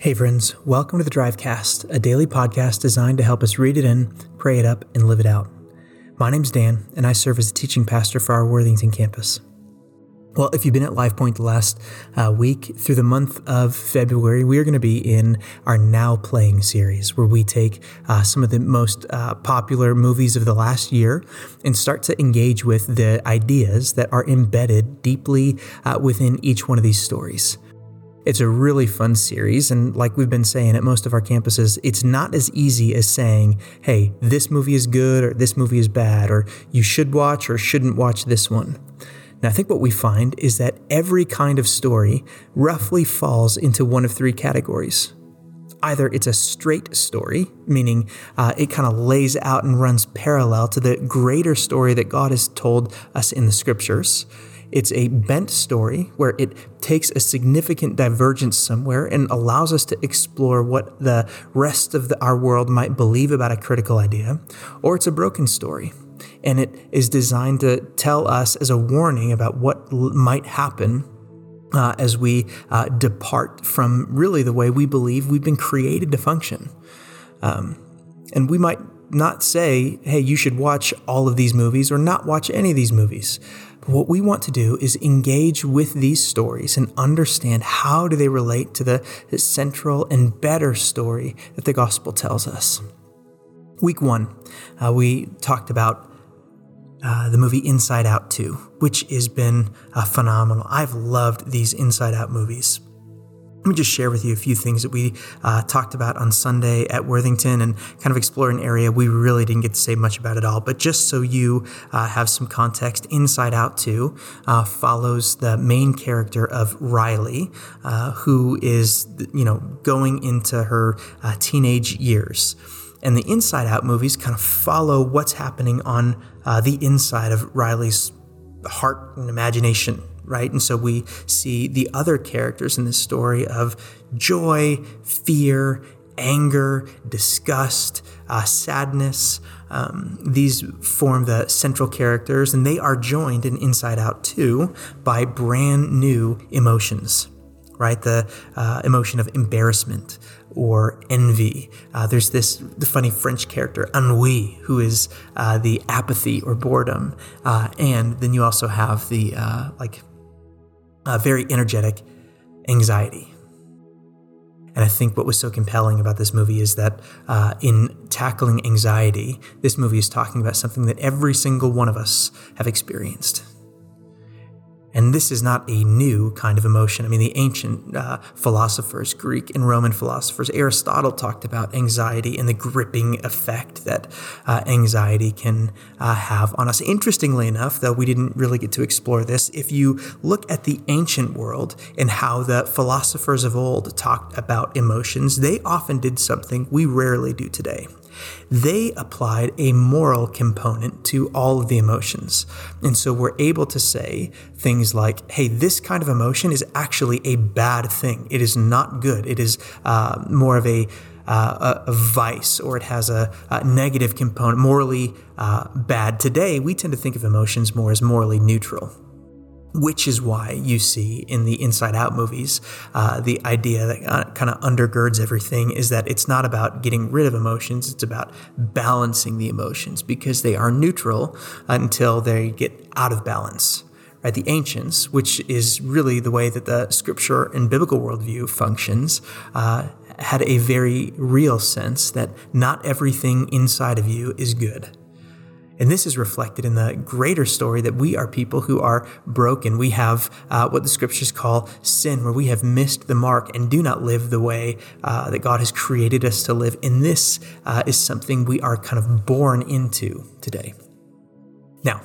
Hey friends, welcome to the Drivecast, a daily podcast designed to help us read it in, pray it up, and live it out. My name's Dan, and I serve as a teaching pastor for our Worthington campus. Well, if you've been at LifePoint the last week, through the month of February, we are going to be in our Now Playing series, where we take some of the most popular movies of the last year and start to engage with the ideas that are embedded deeply within each one of these stories. It's a really fun series, and like we've been saying at most of our campuses, it's not as easy as saying, hey, this movie is good or this movie is bad, or you should watch or shouldn't watch this one. Now, I think what we find is that every kind of story roughly falls into one of three categories. Either it's a straight story, meaning it kind of lays out and runs parallel to the greater story that God has told us in the scriptures. It's a bent story where it takes a significant divergence somewhere and allows us to explore what the rest of our world might believe about a critical idea. Or it's a broken story, and it is designed to tell us as a warning about what might happen as we depart from really the way we believe we've been created to function. And we might not say, hey, you should watch all of these movies or not watch any of these movies. But what we want to do is engage with these stories and understand how do they relate to the central and better story that the gospel tells us. Week 1, we talked about the movie Inside Out 2, which has been phenomenal. I've loved these Inside Out movies. Let me just share with you a few things that we talked about on Sunday at Worthington and kind of explore an area we really didn't get to say much about at all. But just so you have some context, Inside Out 2 follows the main character of Riley, who is, going into her teenage years. And the Inside Out movies kind of follow what's happening on the inside of Riley's heart and imagination, right? And so we see the other characters in this story of joy, fear, anger, disgust, sadness. These form the central characters, and they are joined in Inside Out 2 by brand new emotions, right? The emotion of embarrassment or envy. There's the funny French character, ennui, who is the apathy or boredom. And then you also have the very energetic anxiety. And I think what was so compelling about this movie is that in tackling anxiety, this movie is talking about something that every single one of us have experienced. And this is not a new kind of emotion. I mean, the ancient philosophers, Greek and Roman philosophers, Aristotle talked about anxiety and the gripping effect that anxiety can have on us. Interestingly enough, though we didn't really get to explore this, if you look at the ancient world and how the philosophers of old talked about emotions, they often did something we rarely do today. They applied a moral component to all of the emotions. And so we're able to say things like, hey, this kind of emotion is actually a bad thing. It is not good. It is more of a vice, or it has a negative component, morally bad. Today, we tend to think of emotions more as morally neutral, which is why you see in the Inside Out movies, the idea that kind of undergirds everything is that it's not about getting rid of emotions, it's about balancing the emotions, because they are neutral until they get out of balance. Right? The ancients, which is really the way that the scripture and biblical worldview functions, had a very real sense that not everything inside of you is good. And this is reflected in the greater story that we are people who are broken. We have what the scriptures call sin, where we have missed the mark and do not live the way that God has created us to live. And this is something we are kind of born into today. Now,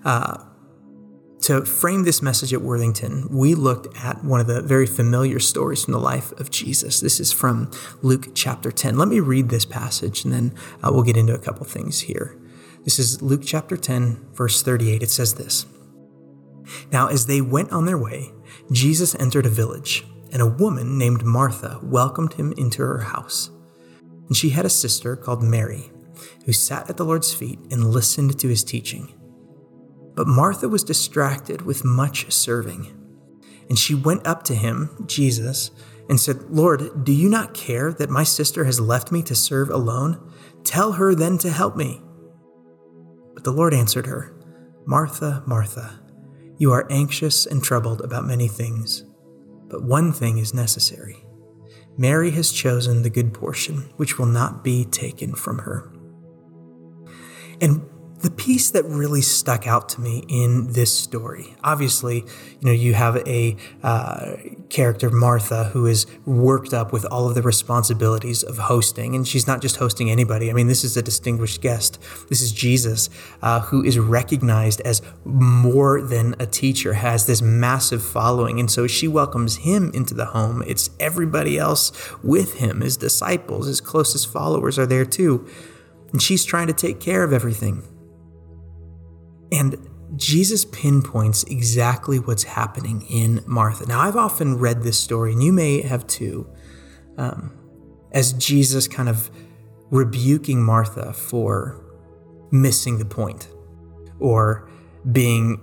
to frame this message at Worthington, we looked at one of the very familiar stories from the life of Jesus. This is from Luke chapter 10. Let me read this passage, and then we'll get into a couple things here. This is Luke chapter 10, verse 38. It says this: Now as they went on their way, Jesus entered a village, and a woman named Martha welcomed him into her house. And she had a sister called Mary, who sat at the Lord's feet and listened to his teaching. But Martha was distracted with much serving. And she went up to him, Jesus, and said, "Lord, do you not care that my sister has left me to serve alone? Tell her then to help me." But the Lord answered her, "Martha, Martha, you are anxious and troubled about many things, but one thing is necessary. Mary has chosen the good portion, which will not be taken from her." And the piece that really stuck out to me in this story, obviously, you have a character, Martha, who is worked up with all of the responsibilities of hosting. And she's not just hosting anybody. I mean, this is a distinguished guest. This is Jesus, who is recognized as more than a teacher, has this massive following. And so she welcomes him into the home. It's everybody else with him. His disciples, his closest followers are there too. And she's trying to take care of everything. And Jesus pinpoints exactly what's happening in Martha. Now, I've often read this story, and you may have too, as Jesus kind of rebuking Martha for missing the point, or being,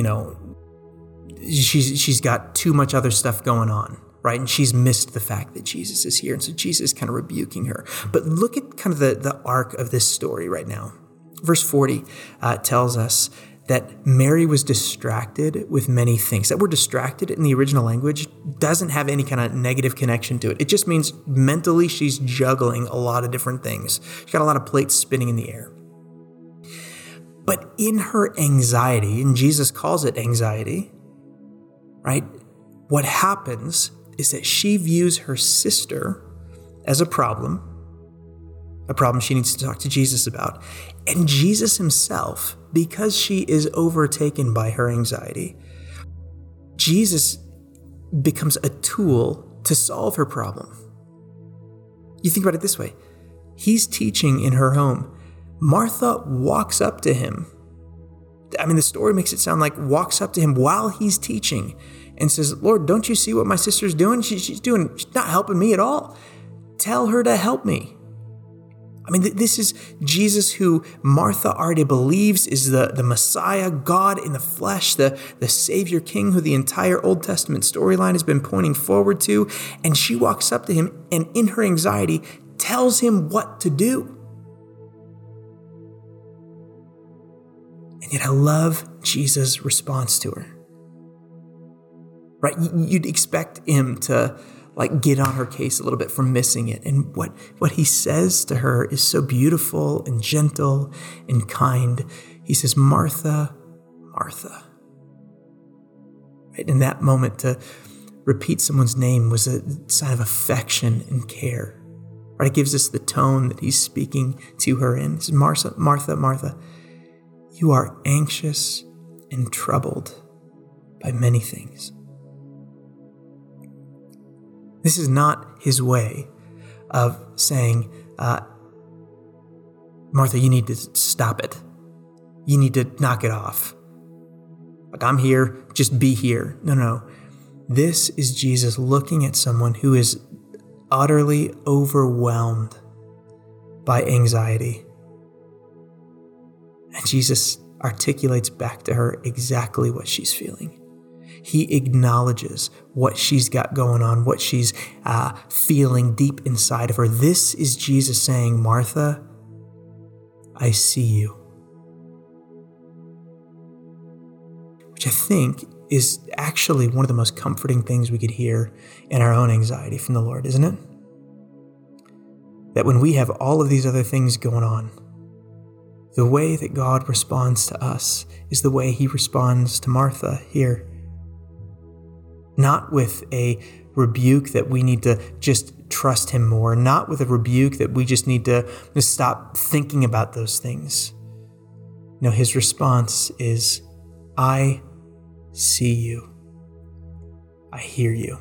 she's got too much other stuff going on, right? And she's missed the fact that Jesus is here. And so Jesus is kind of rebuking her. But look at kind of the arc of this story right now. Verse 40 tells us that Mary was distracted with many things. That word distracted in the original language doesn't have any kind of negative connection to it. It just means mentally she's juggling a lot of different things. She's got a lot of plates spinning in the air. But in her anxiety, and Jesus calls it anxiety, right? What happens is that she views her sister as a problem she needs to talk to Jesus about. And Jesus himself, because she is overtaken by her anxiety, Jesus becomes a tool to solve her problem. You think about it this way. He's teaching in her home. Martha walks up to him. I mean, the story makes it sound like walks up to him while he's teaching and says, "Lord, don't you see what my sister's doing? She's not helping me at all. Tell her to help me." I mean, this is Jesus, who Martha already believes is the Messiah, God in the flesh, the Savior King, who the entire Old Testament storyline has been pointing forward to. And she walks up to him and in her anxiety tells him what to do. And yet I love Jesus' response to her. Right? You'd expect him to get on her case a little bit for missing it. And what he says to her is so beautiful and gentle and kind. He says, "Martha, Martha." Right? In that moment, to repeat someone's name was a sign of affection and care. Right? It gives us the tone that he's speaking to her in. He says, "Martha, Martha, Martha, you are anxious and troubled by many things." This is not his way of saying, "Martha, you need to stop it. You need to knock it off. I'm here, just be here." No. This is Jesus looking at someone who is utterly overwhelmed by anxiety. And Jesus articulates back to her exactly what she's feeling. He acknowledges what she's got going on, what she's feeling deep inside of her. This is Jesus saying, "Martha, I see you." Which I think is actually one of the most comforting things we could hear in our own anxiety from the Lord, isn't it? That when we have all of these other things going on, the way that God responds to us is the way he responds to Martha here. Not with a rebuke that we need to just trust him more, not with a rebuke that we just need to stop thinking about those things. No, his response is, "I see you. I hear you."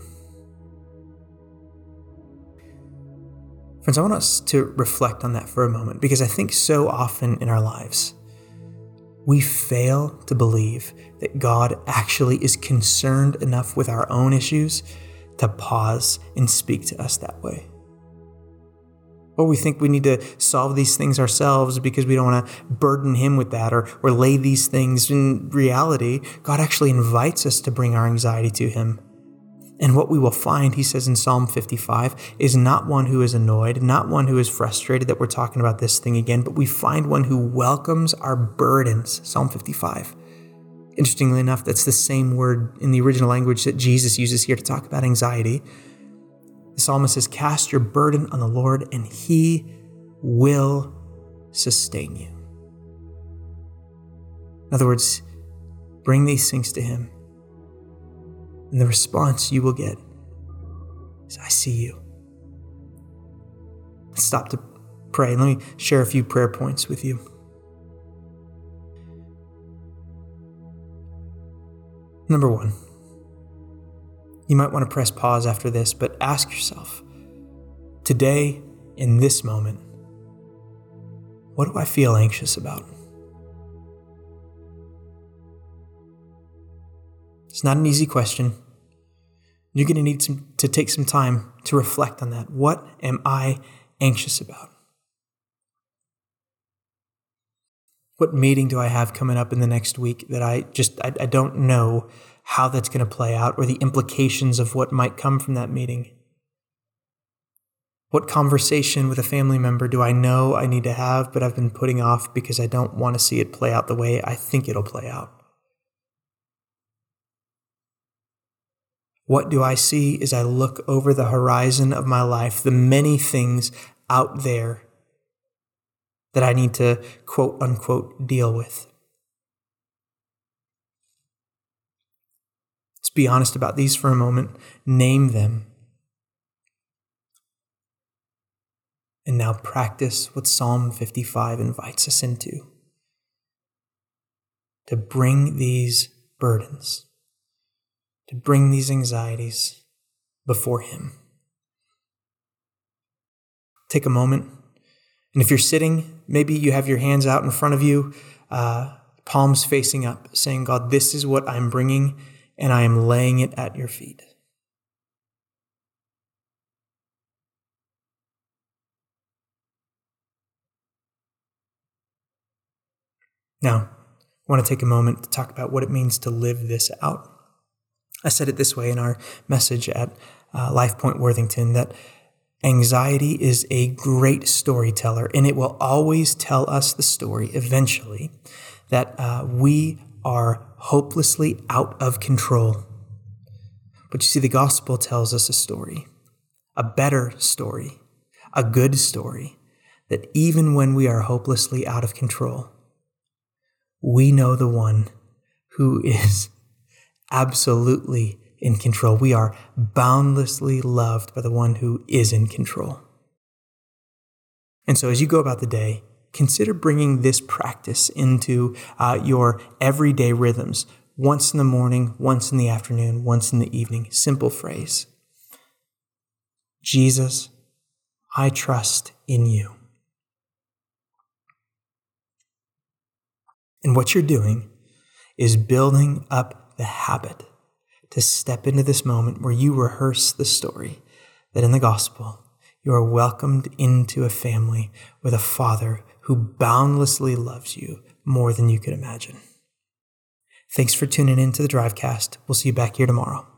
Friends, I want us to reflect on that for a moment, because I think so often in our lives, we fail to believe that God actually is concerned enough with our own issues to pause and speak to us that way. Or we think we need to solve these things ourselves because we don't want to burden him with that or lay these things. In reality, God actually invites us to bring our anxiety to him. And what we will find, he says in Psalm 55, is not one who is annoyed, not one who is frustrated that we're talking about this thing again, but we find one who welcomes our burdens, Psalm 55. Interestingly enough, that's the same word in the original language that Jesus uses here to talk about anxiety. The psalmist says, cast your burden on the Lord and he will sustain you. In other words, bring these things to him. And the response you will get is, I see you. Let's stop to pray. Let me share a few prayer points with you. Number one, you might want to press pause after this, but ask yourself, today, in this moment, what do I feel anxious about? It's not an easy question. You're going to need to take some time to reflect on that. What am I anxious about? What meeting do I have coming up in the next week that I don't know how that's going to play out or the implications of what might come from that meeting? What conversation with a family member do I know I need to have, but I've been putting off because I don't want to see it play out the way I think it'll play out? What do I see as I look over the horizon of my life, the many things out there that I need to quote unquote deal with? Let's be honest about these for a moment. Name them. And now practice what Psalm 55 invites us into. To bring these burdens, to bring these anxieties before him. Take a moment. And if you're sitting, maybe you have your hands out in front of you, palms facing up, saying, God, this is what I'm bringing, and I am laying it at your feet. Now, I want to take a moment to talk about what it means to live this out. I said it this way in our message at Life Point Worthington, that anxiety is a great storyteller, and it will always tell us the story eventually that we are hopelessly out of control. But you see, the gospel tells us a story, a better story, a good story, that even when we are hopelessly out of control, we know the one who is absolutely in control. We are boundlessly loved by the one who is in control. And so as you go about the day, consider bringing this practice into your everyday rhythms. Once in the morning, once in the afternoon, once in the evening. Simple phrase. Jesus, I trust in you. And what you're doing is building up the habit to step into this moment where you rehearse the story that in the gospel, you are welcomed into a family with a Father who boundlessly loves you more than you could imagine. Thanks for tuning in to the Drivecast. We'll see you back here tomorrow.